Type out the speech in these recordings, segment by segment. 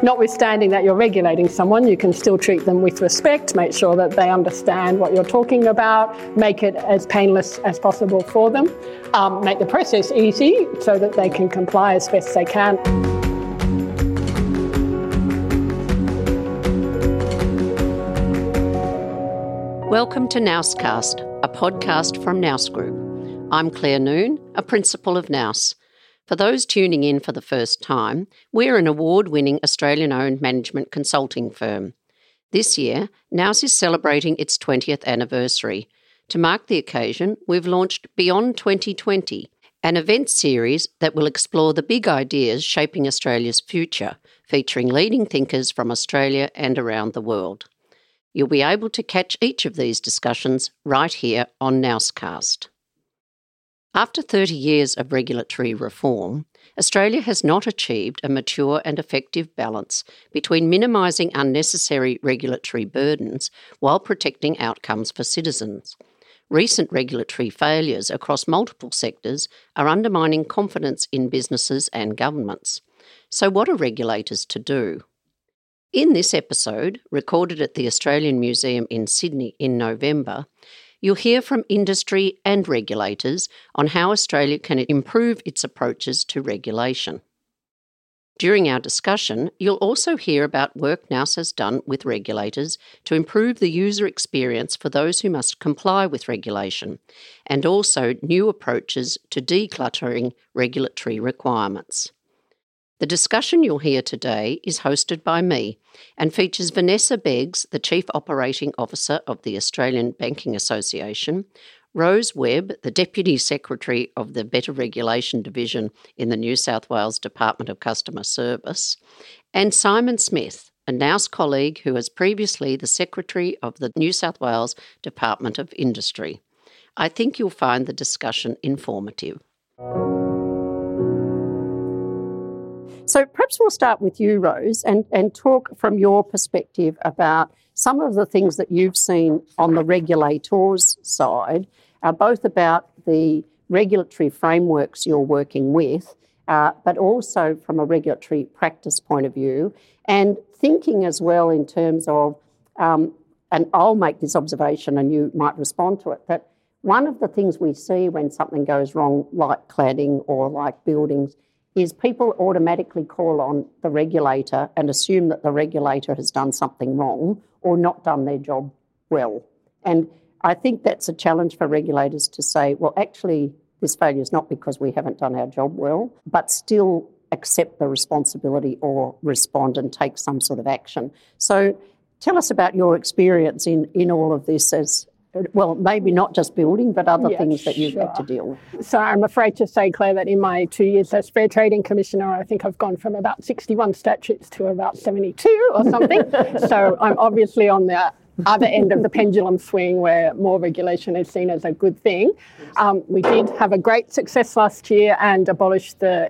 notwithstanding that you're regulating someone, you can still treat them with respect, make sure that they understand what you're talking about, make it as painless as possible for them, make the process easy so that they can comply as best they can. Welcome to Nousecast, a podcast from Nous Group. I'm Claire Noon, a principal of Nous. For those tuning in for the first time, we're an award-winning Australian-owned management consulting firm. This year, Nous is celebrating its 20th anniversary. To mark the occasion, we've launched Beyond 2020, an event series that will explore the big ideas shaping Australia's future, featuring leading thinkers from Australia and around the world. You'll be able to catch each of these discussions right here on Nousecast. After 30 years of regulatory reform, Australia has not achieved a mature and effective balance between minimising unnecessary regulatory burdens while protecting outcomes for citizens. Recent regulatory failures across multiple sectors are undermining confidence in businesses and governments. So what are regulators to do? In this episode, recorded at the Australian Museum in Sydney in November, you'll hear from industry and regulators on how Australia can improve its approaches to regulation. During our discussion, you'll also hear about work Nous has done with regulators to improve the user experience for those who must comply with regulation, and also new approaches to decluttering regulatory requirements. The discussion you'll hear today is hosted by me and features Vanessa Beggs, the Chief Operating Officer of the Australian Banking Association, Rose Webb, the Deputy Secretary of the Better Regulation Division in the New South Wales Department of Customer Service, and Simon Smith, a Nous colleague who was previously the Secretary of the New South Wales Department of Industry. I think you'll find the discussion informative. So perhaps we'll start with you, Rose, and talk from your perspective about some of the things that you've seen on the regulators' side, both about the regulatory frameworks you're working with, but also from a regulatory practice point of view, and thinking as well in terms of, and I'll make this observation and you might respond to it, that one of the things we see when something goes wrong, like cladding or like buildings, is people automatically call on the regulator and assume that the regulator has done something wrong or not done their job well. And I think that's a challenge for regulators to say, well, actually, this failure is not because we haven't done our job well, but still accept the responsibility or respond and take some sort of action. So tell us about your experience in all of this as, well, maybe not just building, but other things that you've had to deal with. So I'm afraid to say, Claire, that in my 2 years as Fair Trading Commissioner, I think I've gone from about 61 statutes to about 72 or something. So I'm obviously on the other end of the pendulum swing where more regulation is seen as a good thing. We did have a great success last year and abolished the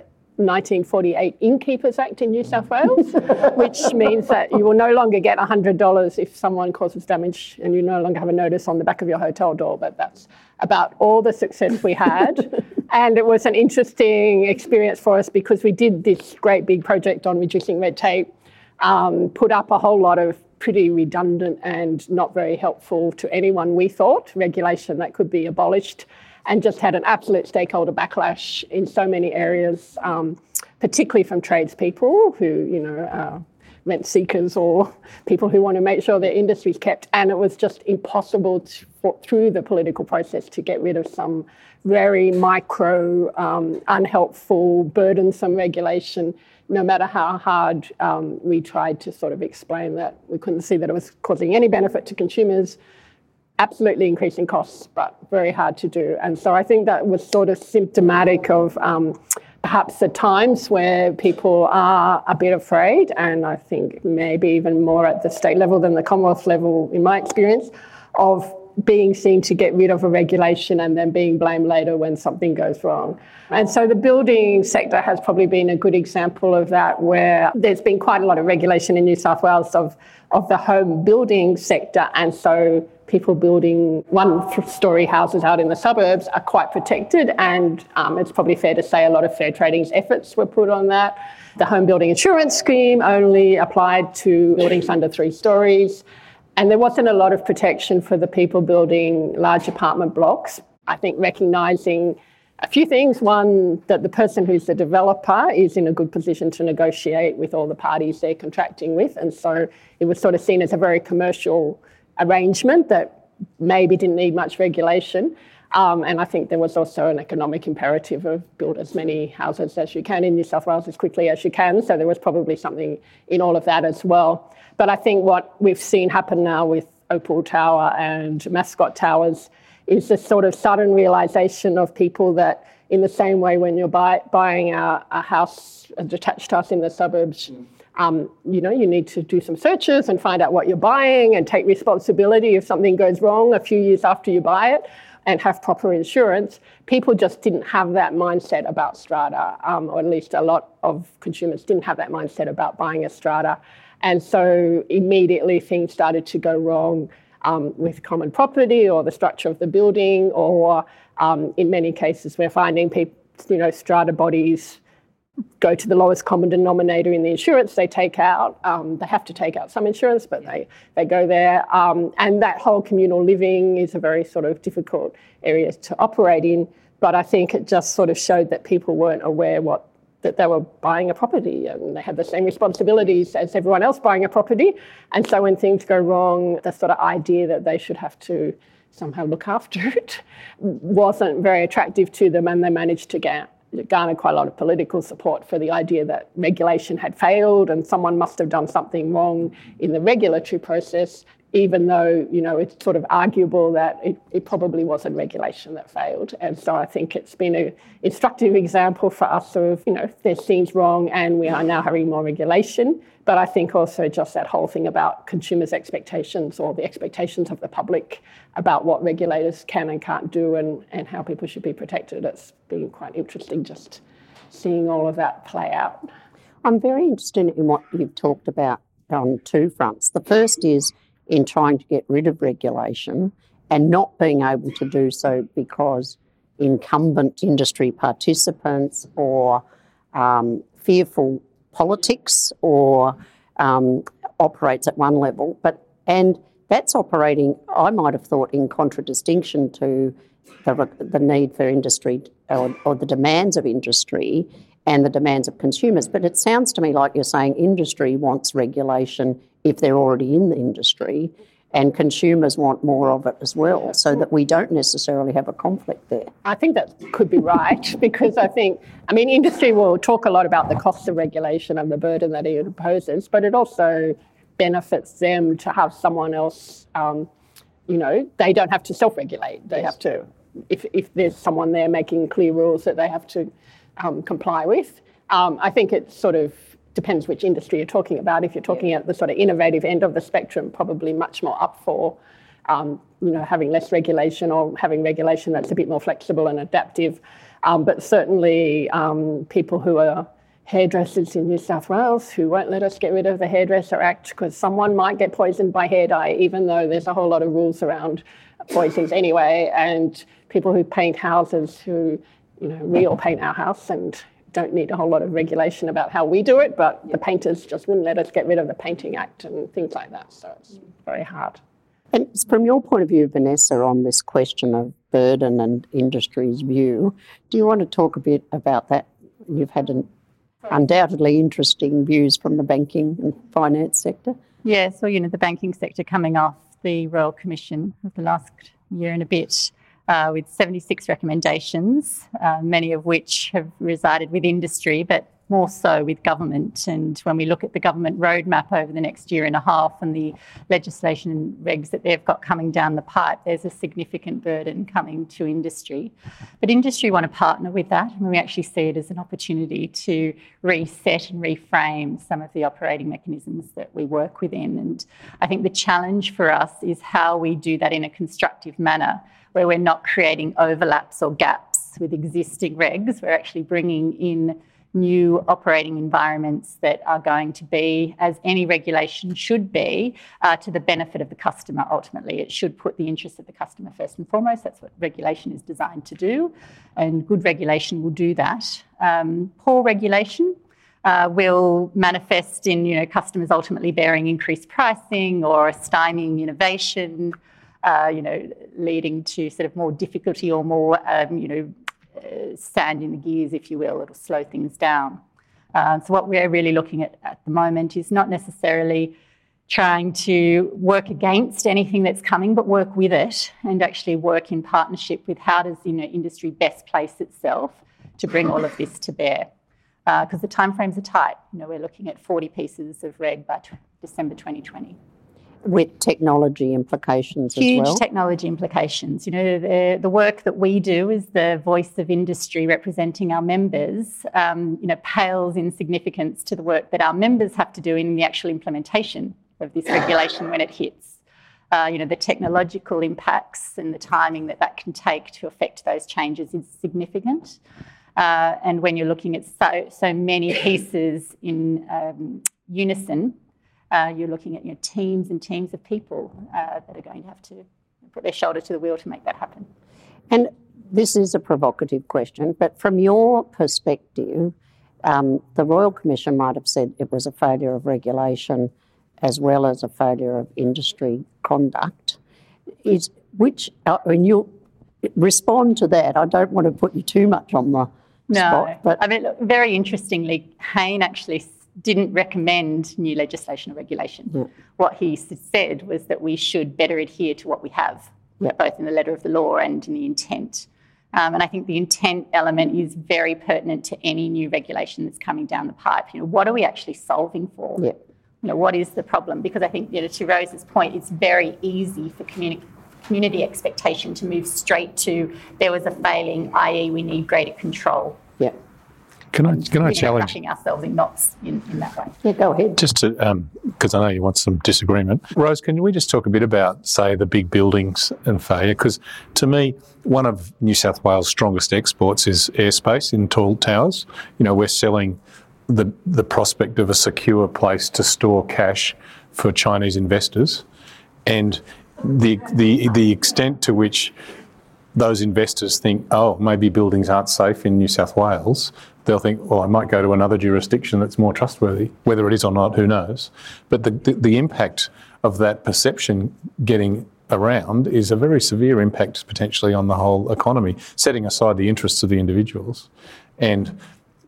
1948 Innkeepers Act in New South Wales, which means that you will no longer get $100 if someone causes damage and you no longer have a notice on the back of your hotel door. But that's about all the success we had. And it was an interesting experience for us because we did this great big project on reducing red tape, put up a whole lot of pretty redundant and not very helpful to anyone, we thought, regulation that could be abolished, and just had an absolute stakeholder backlash in so many areas, particularly from tradespeople who, rent seekers or people who want to make sure their industry's kept. And it was just impossible through the political process to get rid of some very micro, unhelpful, burdensome regulation, no matter how hard we tried to sort of explain that we couldn't see that it was causing any benefit to consumers. Absolutely increasing costs, but very hard to do. And so I think that was sort of symptomatic of perhaps the times where people are a bit afraid, and I think maybe even more at the state level than the Commonwealth level, in my experience, of being seen to get rid of a regulation and then being blamed later when something goes wrong. And so the building sector has probably been a good example of that, where there's been quite a lot of regulation in New South Wales of the home building sector, and so people building one-storey houses out in the suburbs are quite protected, and it's probably fair to say a lot of fair trading's efforts were put on that. The home building insurance scheme only applied to buildings under 3 stories, and there wasn't a lot of protection for the people building large apartment blocks. I think recognising a few things. One, that the person who's the developer is in a good position to negotiate with all the parties they're contracting with, and so it was sort of seen as a very commercial arrangement that maybe didn't need much regulation. And I think there was also an economic imperative of build as many houses as you can in New South Wales as quickly as you can, so there was probably something in all of that as well. But I think what we've seen happen now with Opal Tower and Mascot Towers is this sort of sudden realisation of people that, in the same way when you're buying a house, a detached house in the suburbs, you need to do some searches and find out what you're buying and take responsibility if something goes wrong a few years after you buy it, and have proper insurance. People just didn't have that mindset about strata, or at least a lot of consumers didn't have that mindset about buying a strata. And so immediately things started to go wrong with common property or the structure of the building, or in many cases we're finding people, strata bodies go to the lowest common denominator in the insurance they take out. They have to take out some insurance, but they go there. And that whole communal living is a very sort of difficult area to operate in. But I think it just sort of showed that people weren't aware that they were buying a property, and they had the same responsibilities as everyone else buying a property. And so when things go wrong, the sort of idea that they should have to somehow look after it wasn't very attractive to them, and they managed to garner quite a lot of political support for the idea that regulation had failed and someone must have done something wrong in the regulatory process, even though, it's sort of arguable that it probably wasn't regulation that failed. And so I think it's been an instructive example for us of, there's things wrong and we are now having more regulation. But I think also just that whole thing about consumers' expectations, or the expectations of the public about what regulators can and can't do, and how people should be protected. It's been quite interesting just seeing all of that play out. I'm very interested in what you've talked about on 2 fronts. The first is in trying to get rid of regulation and not being able to do so because incumbent industry participants or fearful politics or operates at one level. And that's operating, I might have thought, in contradistinction to the need for industry or the demands of industry and the demands of consumers. But it sounds to me like you're saying industry wants regulation if they're already in the industry, and consumers want more of it as well, so that we don't necessarily have a conflict there. I think that could be right, because industry will talk a lot about the costs of regulation and the burden that it imposes, but it also benefits them to have someone else, they don't have to self-regulate. They have to, if there's someone there making clear rules that they have to comply with. I think it sort of depends which industry you're talking about. If you're talking at the sort of innovative end of the spectrum, probably much more up for having less regulation, or having regulation that's a bit more flexible and adaptive. But certainly people who are hairdressers in New South Wales who won't let us get rid of the Hairdresser Act because someone might get poisoned by hair dye, even though there's a whole lot of rules around poisons anyway, and people who paint houses who, we all paint our house and don't need a whole lot of regulation about how we do it, but the painters just wouldn't let us get rid of the Painting Act and things like that, so it's very hard. And from your point of view, Vanessa, on this question of burden and industry's view, do you want to talk a bit about that? You've had undoubtedly interesting views from the banking and finance sector. Yeah, so, the banking sector coming off the Royal Commission of the last year and a bit, with 76 recommendations, many of which have resided with industry, but more so with government. And when we look at the government roadmap over the next year and a half and the legislation and regs that they've got coming down the pipe, there's a significant burden coming to industry. But industry want to partner with that, and we actually see it as an opportunity to reset and reframe some of the operating mechanisms that we work within. And I think the challenge for us is how we do that in a constructive manner, where we're not creating overlaps or gaps with existing regs. We're actually bringing in new operating environments that are going to be, as any regulation should be, to the benefit of the customer ultimately. It should put the interests of the customer first and foremost. That's what regulation is designed to do, and good regulation will do that. Poor regulation will manifest in customers ultimately bearing increased pricing or stymieing innovation, leading to sort of more difficulty or more sand in the gears, if you will. It'll slow things down. So what we're really looking at the moment is not necessarily trying to work against anything that's coming, but work with it and actually work in partnership with how does industry best place itself to bring all of this to bear. Because the timeframes are tight. We're looking at 40 pieces of reg by December 2020. With technology implications as well? Huge technology implications. The work that we do as the voice of industry representing our members, pales in significance to the work that our members have to do in the actual implementation of this regulation when it hits. The technological impacts and the timing that can take to affect those changes is significant. And when you're looking at so many pieces in unison, you're looking at teams and teams of people that are going to have to put their shoulder to the wheel to make that happen. And this is a provocative question, but from your perspective, the Royal Commission might have said it was a failure of regulation as well as a failure of industry conduct. When you respond to that, I don't want to put you too much on the spot. But look, very interestingly, Hayne actually didn't recommend new legislation or regulation. Yeah. What he said was that we should better adhere to what we have, both in the letter of the law and in the intent. And I think the intent element is very pertinent to any new regulation that's coming down the pipe. What are we actually solving for? Yeah. What is the problem? Because I think, to Rose's point, it's very easy for community expectation to move straight to there was a failing, i.e. we need greater control. Yeah. Can I challenge? Wrapping ourselves in knots in that way. Yeah, go ahead. Just to, because I know you want some disagreement. Rose, can we just talk a bit about, say, the big buildings and failure? Because to me, one of New South Wales' strongest exports is airspace in tall towers. We're selling the prospect of a secure place to store cash for Chinese investors, and the extent to which those investors think, maybe buildings aren't safe in New South Wales, they'll think, I might go to another jurisdiction that's more trustworthy. Whether it is or not, who knows? But the impact of that perception getting around is a very severe impact potentially on the whole economy, setting aside the interests of the individuals. And,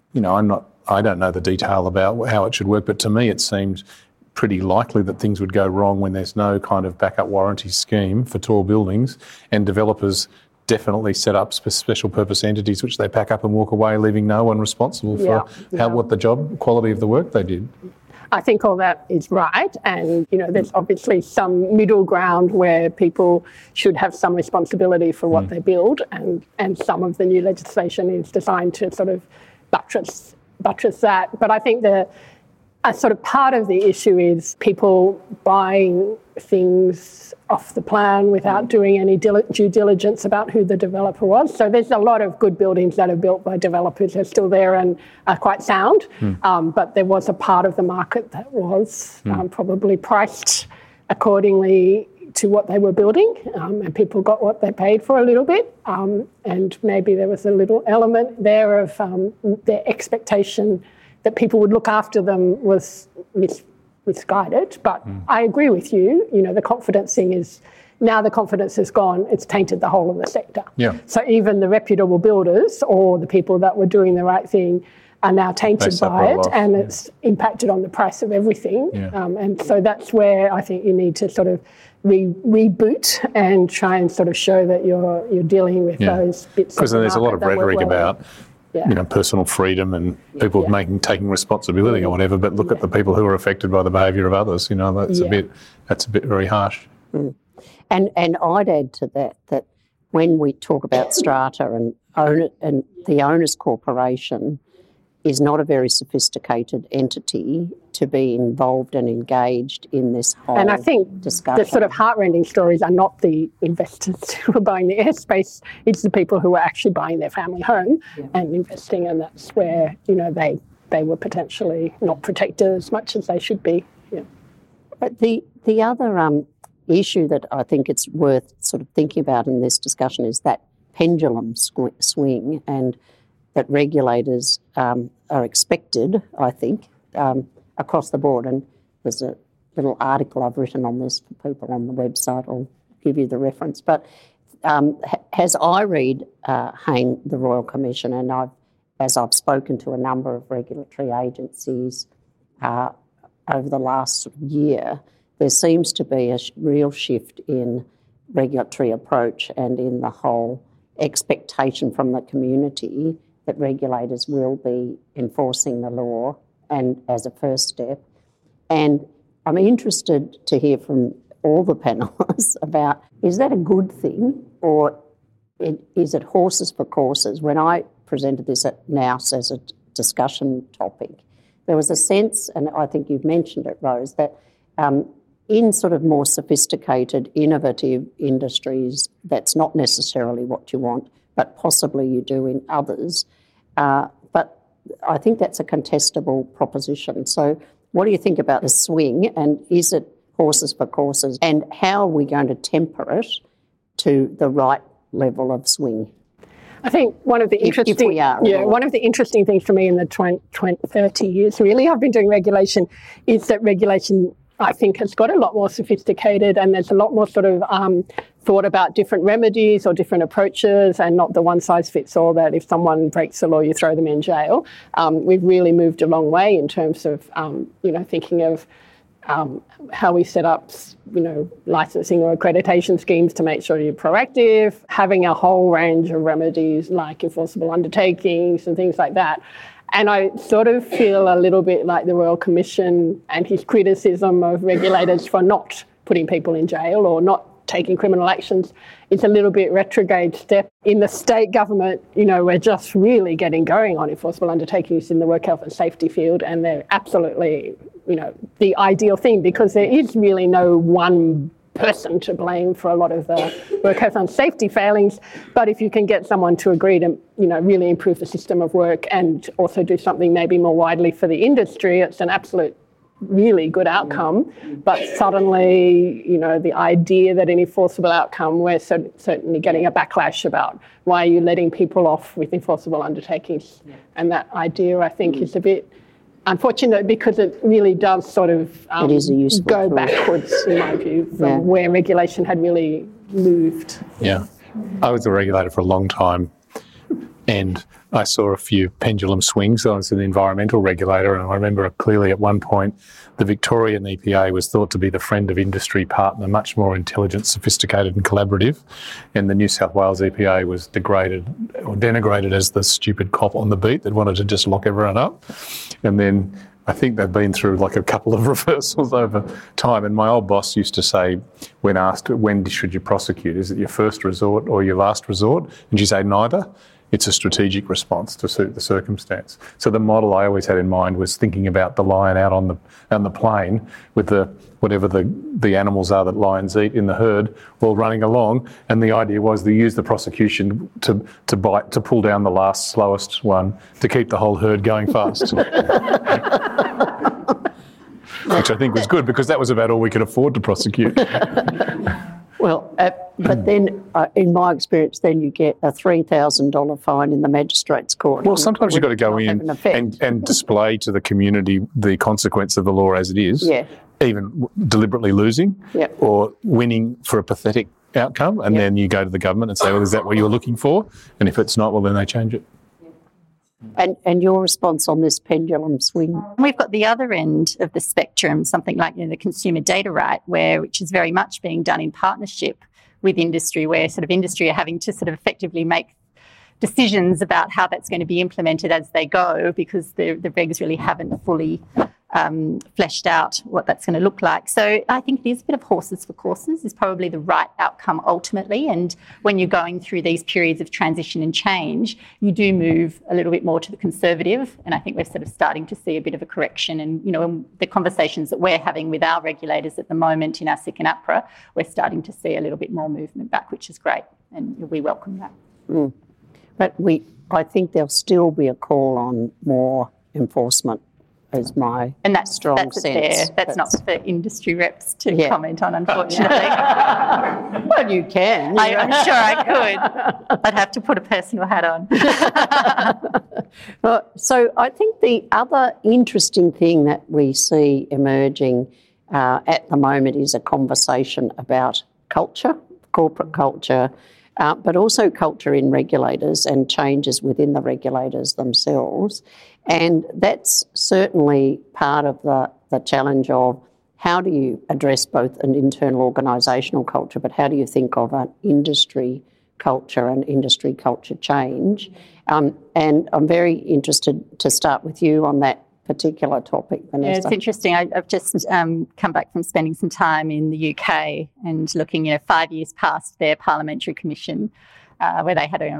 I don't know the detail about how it should work, but to me it seemed pretty likely that things would go wrong when there's no kind of backup warranty scheme for tall buildings, and developers definitely set up special purpose entities which they pack up and walk away, leaving no one responsible for what the job quality of the work they did. I think all that is right, and there's obviously some middle ground where people should have some responsibility for what they build, and some of the new legislation is designed to sort of buttress that. But I think a sort of part of the issue is people buying things off the plan without doing any due diligence about who the developer was. So there's a lot of good buildings that are built by developers that are still there and are quite sound. But there was a part of the market that was probably priced accordingly to what they were building, and people got what they paid for a little bit. And maybe there was a little element there of their expectation that people would look after them was misguided. But I agree with you, the confidence thing is, now the confidence is gone, it's tainted the whole of the sector. Yeah. So even the reputable builders or the people that were doing the right thing are now tainted by it, and it's impacted on the price of everything. Yeah. And so that's where I think you need to sort of reboot and try and sort of show that you're dealing with those bits. Because there's a lot of rhetoric about personal freedom and people taking responsibility or whatever, but look at the people who are affected by the behaviour of others. That's a bit very harsh. Mm. And I'd add to that when we talk about strata and the owners corporation is not a very sophisticated entity to be involved and engaged in this whole discussion. And I think the sort of heart-rending stories are not the investors who are buying the airspace, it's the people who are actually buying their family home and investing, and that's where, they were potentially not protected as much as they should be. Yeah. But the other issue that I think it's worth sort of thinking about in this discussion is that pendulum swing, and that regulators are expected, I think, across the board. And there's a little article I've written on this for people on the website. I'll give you the reference. But as I read Hayne, the Royal Commission, and as I've spoken to a number of regulatory agencies over the last year, there seems to be a real shift in regulatory approach and in the whole expectation from the community that regulators will be enforcing the law and as a first step. And I'm interested to hear from all the panellists about, is that a good thing or is it horses for courses? When I presented this at NOWS as a discussion topic, there was a sense, and I think you've mentioned it, Rose, that in sort of more sophisticated, innovative industries, that's not necessarily what you want, but possibly you do in others. But I think that's a contestable proposition. So what do you think about the swing, and is it horses for courses, and how are we going to temper it to the right level of swing? I think one of the interesting things for me in the 30 years really I've been doing regulation is that regulation, I think, has got a lot more sophisticated, and there's a lot more sort of thought about different remedies or different approaches, and not the one-size-fits-all that if someone breaks the law, you throw them in jail. We've really moved a long way in terms of, thinking of how we set up, licensing or accreditation schemes to make sure you're proactive, having a whole range of remedies like enforceable undertakings and things like that. And I sort of feel a little bit like the Royal Commission and his criticism of regulators for not putting people in jail or not taking criminal actions. It's a little bit retrograde step. In the state government, we're just really getting going on enforceable undertakings in the work health and safety field, and they're absolutely, the ideal thing, because there is really no one person to blame for a lot of the work health and safety failings. But if you can get someone to agree to, really improve the system of work and also do something maybe more widely for the industry, it's an absolute really good outcome. But suddenly, the idea that an enforceable outcome, we're certainly getting a backlash about why are you letting people off with enforceable undertakings. Yeah. And that idea, I think, is a bit unfortunate, because it really does sort of go backwards, in my view, from where regulation had really moved. Yeah. I was a regulator for a long time, and I saw a few pendulum swings. I was an environmental regulator, and I remember clearly at one point the Victorian EPA was thought to be the friend of industry partner, much more intelligent, sophisticated and collaborative, and the New South Wales EPA was denigrated as the stupid cop on the beat that wanted to just lock everyone up. And then I think they've been through like a couple of reversals over time. And my old boss used to say, when asked, when should you prosecute? Is it your first resort or your last resort? And she'd say, neither. It's a strategic response to suit the circumstance. So the model I always had in mind was thinking about the lion out on the plain with whatever the animals are that lions eat in the herd, all running along, and the idea was to use the prosecution to pull down the last slowest one to keep the whole herd going fast. Which I think was good, because that was about all we could afford to prosecute. Well, but then, in my experience, then you get a $3,000 fine in the magistrate's court. Well, sometimes you've got to go in and display to the community the consequence of the law as it is, even deliberately losing or winning for a pathetic outcome, and then you go to the government and say, well, is that what you were looking for? And if it's not, well, then they change it. And your response on this pendulum swing? We've got the other end of the spectrum, something like the consumer data right, which is very much being done in partnership with industry, where sort of industry are having to sort of effectively make decisions about how that's going to be implemented as they go, because the regs really haven't fully fleshed out what that's going to look like. So I think it is a bit of horses for courses is probably the right outcome ultimately. And when you're going through these periods of transition and change, you do move a little bit more to the conservative. And I think we're sort of starting to see a bit of a correction. And, in the conversations that we're having with our regulators at the moment in ASIC and APRA, we're starting to see a little bit more movement back, which is great. And we welcome that. Mm. But I think there'll still be a call on more enforcement. Is my strong sense. That's not for industry reps to comment on, unfortunately. Well, you can. I'm sure I could. I'd have to put a personal hat on. So I think the other interesting thing that we see emerging at the moment is a conversation about culture, corporate culture, but also culture in regulators and changes within the regulators themselves. And that's certainly part of the challenge of how do you address both an internal organisational culture, but how do you think of an industry culture and industry culture change? And I'm very interested to start with you on that particular topic, Vanessa. Yeah, it's interesting. I've just come back from spending some time in the UK and looking, 5 years past their parliamentary commission, where they had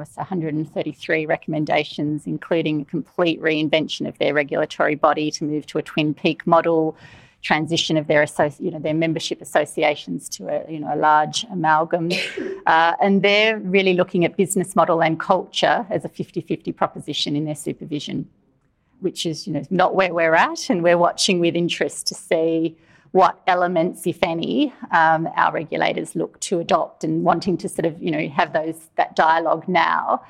133 recommendations, including a complete reinvention of their regulatory body to move to a twin peak model, transition of their their membership associations to a large amalgam, and they're really looking at business model and culture as a 50-50 proposition in their supervision, which is not where we're at, and we're watching with interest to see what elements, if any, our regulators look to adopt, and wanting to sort of have that dialogue now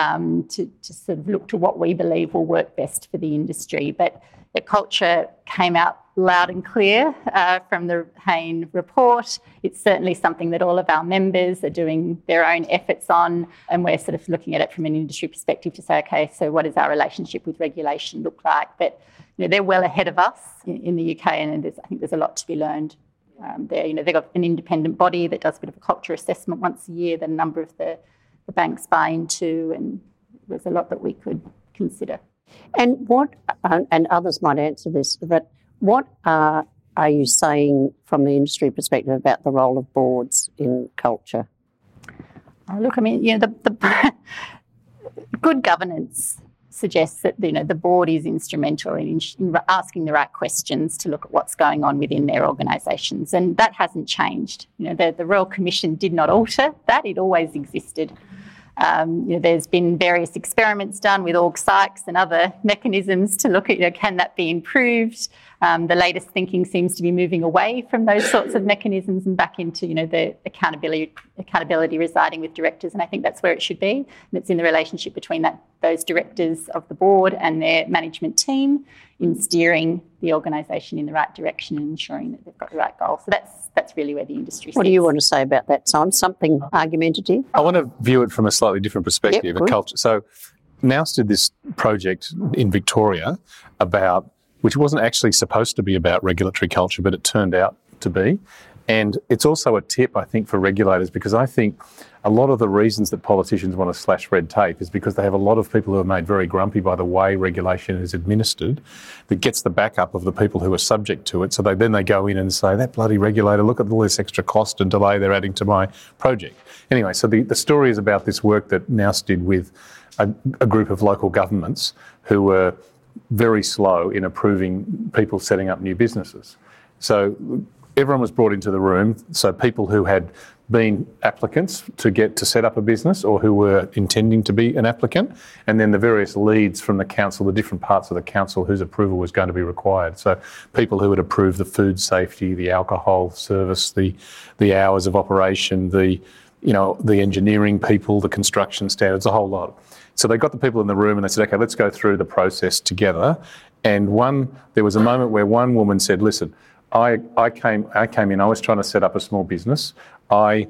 to sort of look to what we believe will work best for the industry. But the culture came out loud and clear from the Hayne report. It's certainly something that all of our members are doing their own efforts on, and we're sort of looking at it from an industry perspective to say, okay, so what does our relationship with regulation look like? But they're well ahead of us in the UK, and I think there's a lot to be learned there. They've got an independent body that does a bit of a culture assessment once a year that a number of the banks buy into, and there's a lot that we could consider. And what, and others might answer this, but what are you saying from the industry perspective about the role of boards in culture? Look, the good governance suggests that the board is instrumental in asking the right questions to look at what's going on within their organisations, and that hasn't changed. The Royal Commission did not alter that; it always existed. There's been various experiments done with org psychs and other mechanisms to look at, can that be improved? The latest thinking seems to be moving away from those sorts of mechanisms and back into, the accountability residing with directors, and I think that's where it should be. And it's in the relationship between those directors of the board and their management team in steering the organisation in the right direction and ensuring that they've got the right goal. So that's really where the industry sits. What do you want to say about that, Simon? Something argumentative? I want to view it from a slightly different perspective of culture. So NOWS did this project in Victoria which wasn't actually supposed to be about regulatory culture, but it turned out to be. And it's also a tip, I think, for regulators, because I think a lot of the reasons that politicians want to slash red tape is because they have a lot of people who are made very grumpy by the way regulation is administered that gets the backup of the people who are subject to it. So they go in and say, that bloody regulator, look at all this extra cost and delay they're adding to my project. Anyway, so the story is about this work that NOWS did with a group of local governments who were very slow in approving people setting up new businesses. So everyone was brought into the room, so people who had been applicants to set up a business or who were intending to be an applicant, and then the various leads from the council, the different parts of the council whose approval was going to be required. So people who would approve the food safety, the alcohol service, the hours of operation, the engineering people, the construction standards, a whole lot. So they got the people in the room and they said, okay, let's go through the process together. And there was a moment where one woman said, listen, I came in, I was trying to set up a small business. I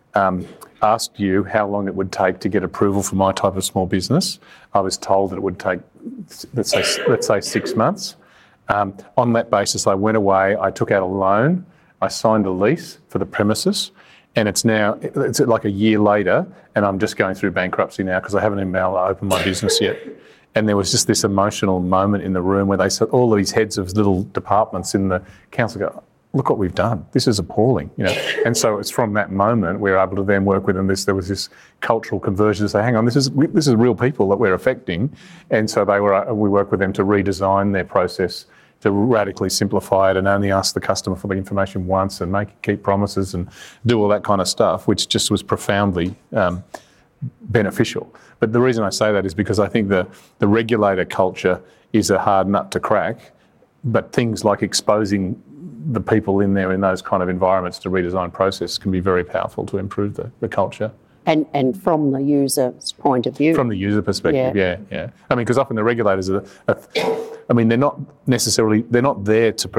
asked you how long it would take to get approval for my type of small business. I was told that it would take, let's say 6 months. On that basis, I went away, I took out a loan, I signed a lease for the premises, And it's like a year later, and I'm just going through bankruptcy now because I haven't even been able to open my business yet. And there was just this emotional moment in the room where they said, all these heads of little departments in the council go, look what we've done. This is appalling, And so it's from that moment we're able to then work with them. There was this cultural conversion to say, hang on, this is real people that we're affecting. And so we work with them to redesign their process, to radically simplify it and only ask the customer for the information once and keep promises and do all that kind of stuff, which just was profoundly beneficial. But the reason I say that is because I think the regulator culture is a hard nut to crack, but things like exposing the people in there in those kind of environments to redesign process can be very powerful to improve the culture. And from the user's point of view. From the user perspective, yeah. I mean, because often the regulators they're not there to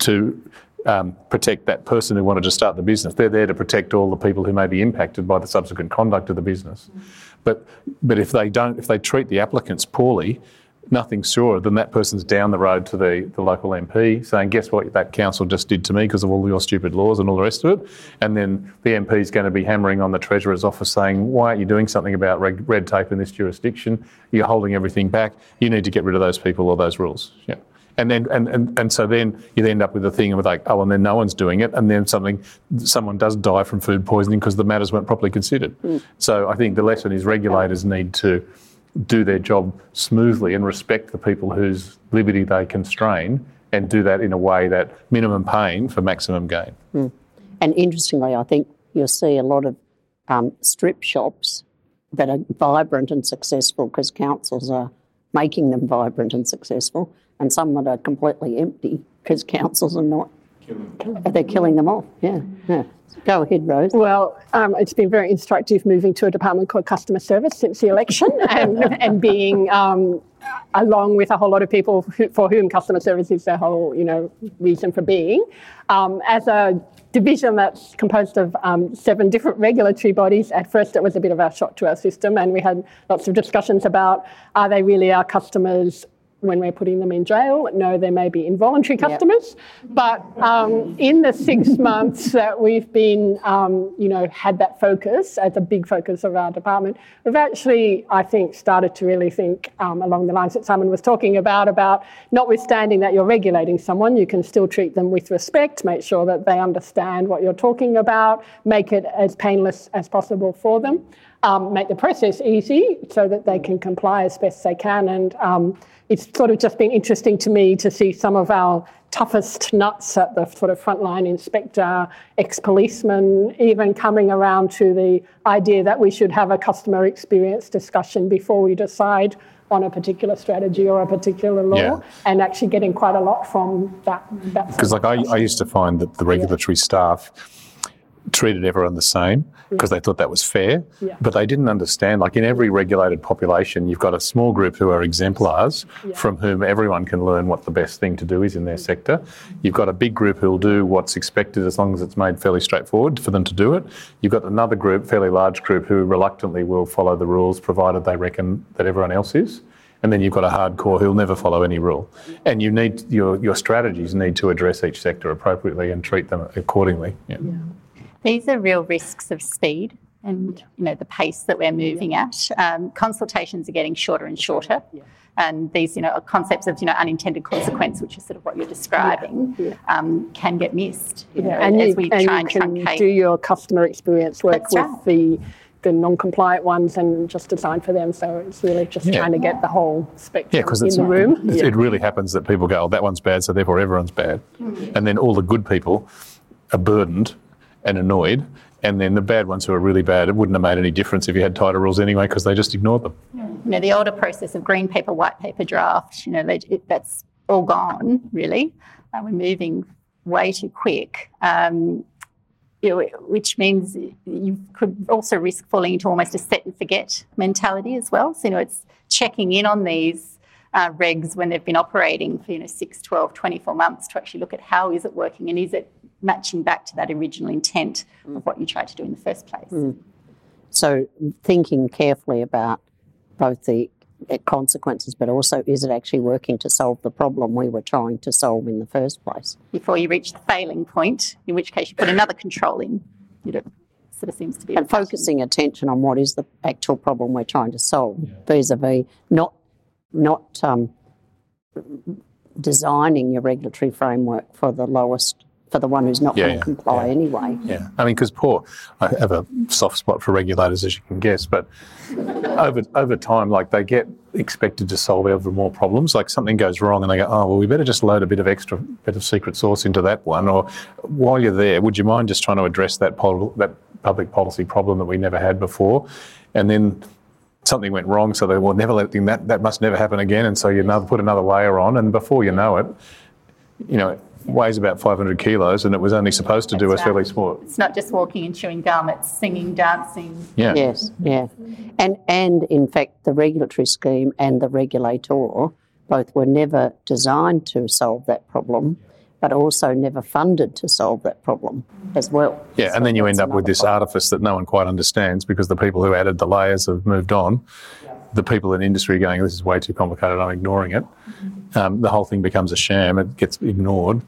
protect that person who wanted to start the business. They're there to protect all the people who may be impacted by the subsequent conduct of the business. But if they treat the applicants poorly, nothing's surer than that person's down the road to the local MP saying, guess what that council just did to me because of all your stupid laws and all the rest of it. And then the MP is going to be hammering on the Treasurer's office saying, why aren't you doing something about red tape in this jurisdiction? You're holding everything back. You need to get rid of those people or those rules. Yeah. And so then you end up with a thing of like, oh, and then no one's doing it, and then someone does die from food poisoning because the matters weren't properly considered. So I think the lesson is regulators need to do their job smoothly and respect the people whose liberty they constrain and do that in a way that minimum pain for maximum gain. And interestingly, I think you'll see a lot of strip shops that are vibrant and successful because councils are making them vibrant and successful, and some that are completely empty because councils are not. They're killing them off, yeah. Go ahead, Rose. Well, it's been very instructive moving to a department called Customer Service since the election and being along with a whole lot of people for whom customer service is their whole, reason for being. As a division that's composed of 7 different regulatory bodies, at first it was a bit of a shock to our system, and we had lots of discussions about, are they really our customers when we're putting them in jail? No, there may be involuntary customers, but in the 6 months that we've been, had that focus as a big focus of our department, we've actually, I think, started to really think along the lines that Simon was talking about notwithstanding that you're regulating someone, you can still treat them with respect, make sure that they understand what you're talking about, make it as painless as possible for them, make the process easy so that they can comply as best they can. And it's sort of just been interesting to me to see some of our toughest nuts at the sort of frontline inspector, ex-policeman, even coming around to the idea that we should have a customer experience discussion before we decide on a particular strategy or a particular law, and actually getting quite a lot from that. Because I used to find that the regulatory staff treated everyone the same because they thought that was fair, but they didn't understand, like in every regulated population, you've got a small group who are exemplars from whom everyone can learn what the best thing to do is in their sector. You've got a big group who'll do what's expected as long as it's made fairly straightforward for them to do it. You've got another group, fairly large group, who reluctantly will follow the rules provided they reckon that everyone else is. And then you've got a hardcore who'll never follow any rule. And you need your strategies need to address each sector appropriately and treat them accordingly. These are real risks of speed and, the pace that we're moving at. Consultations are getting shorter and shorter. And these, concepts of, unintended consequence, which is sort of what you're describing, can get missed. As we try and truncate. Do your customer experience work with the non-compliant ones and just design for them. So it's really just trying to get the whole spectrum in the room. It really happens that people go, oh, that one's bad, so therefore everyone's bad. And then all the good people are burdened and annoyed, and then the bad ones who are really bad, it wouldn't have made any difference if you had tighter rules anyway because they just ignored them. The older process of green paper, white paper draft, that's all gone, really. We're moving way too quick, which means you could also risk falling into almost a set and forget mentality as well. So, it's checking in on these regs when they've been operating for 6, 12, 24 months to actually look at how is it working and is it matching back to that original intent of what you tried to do in the first place. So thinking carefully about both the consequences, but also is it actually working to solve the problem we were trying to solve in the first place? Before you reach the failing point, in which case you put another control in. sort of seems to be. And focusing attention on what is the actual problem we're trying to solve, vis-a-vis not designing your regulatory framework for the lowest, for the one who's not going to comply anyway. Yeah, I mean, because I have a soft spot for regulators, as you can guess, but over time, like, they get expected to solve ever more problems. Like, something goes wrong and they go, oh, well, we better just load a bit of secret sauce into that one. Or while you're there, would you mind just trying to address that public policy problem that we never had before? And then something went wrong, so they will never let that must never happen again. And so you put another layer on, and before you know it, it weighs about 500 kilos, and it was only supposed to do a fairly small. It's not just walking and chewing gum; it's singing, dancing. Yeah. Yes, yeah, and in fact, the regulatory scheme and the regulator both were never designed to solve that problem, but also never funded to solve that problem as well. Yeah, and then you end up with this artifice that no one quite understands, because the people who added the layers have moved on. The people in industry going, this is way too complicated, I'm ignoring it. The whole thing becomes a sham, it gets ignored,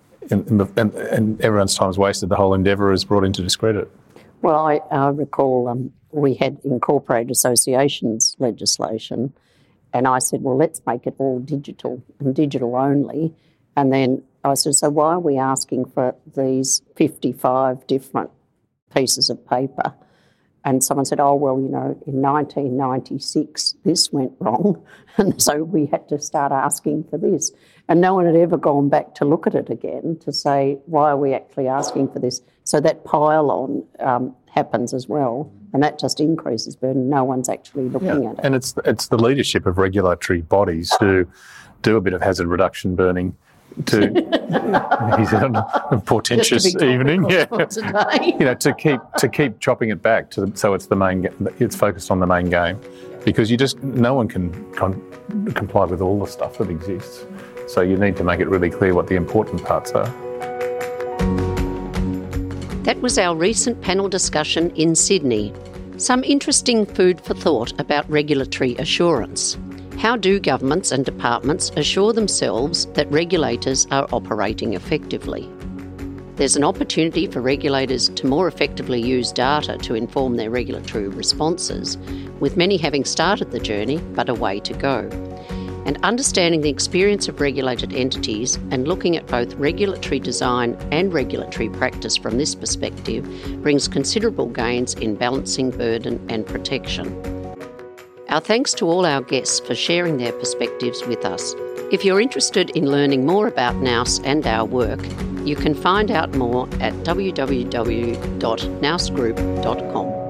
and everyone's time is wasted. The whole endeavour is brought into discredit. Well, I recall we had incorporated associations legislation, and I said, well, let's make it all digital and digital only. And then I said, so why are we asking for these 55 different pieces of paper? And someone said, oh, well, in 1996, this went wrong, and so we had to start asking for this. And no one had ever gone back to look at it again to say, why are we actually asking for this? So that pile-on happens as well, and that just increases burden. No one's actually looking at it. And it's the leadership of regulatory bodies who do a bit of hazard reduction burning to he's on a portentous evening, to keep chopping it back so it's focused on the main game, because no one can comply with all the stuff that exists. So you need to make it really clear what the important parts are. That was our recent panel discussion in Sydney. Some interesting food for thought about regulatory assurance. How do governments and departments assure themselves that regulators are operating effectively? There's an opportunity for regulators to more effectively use data to inform their regulatory responses, with many having started the journey but a way to go. And understanding the experience of regulated entities and looking at both regulatory design and regulatory practice from this perspective brings considerable gains in balancing burden and protection. Our thanks to all our guests for sharing their perspectives with us. If you're interested in learning more about NAUS and our work, you can find out more at www.nausgroup.com.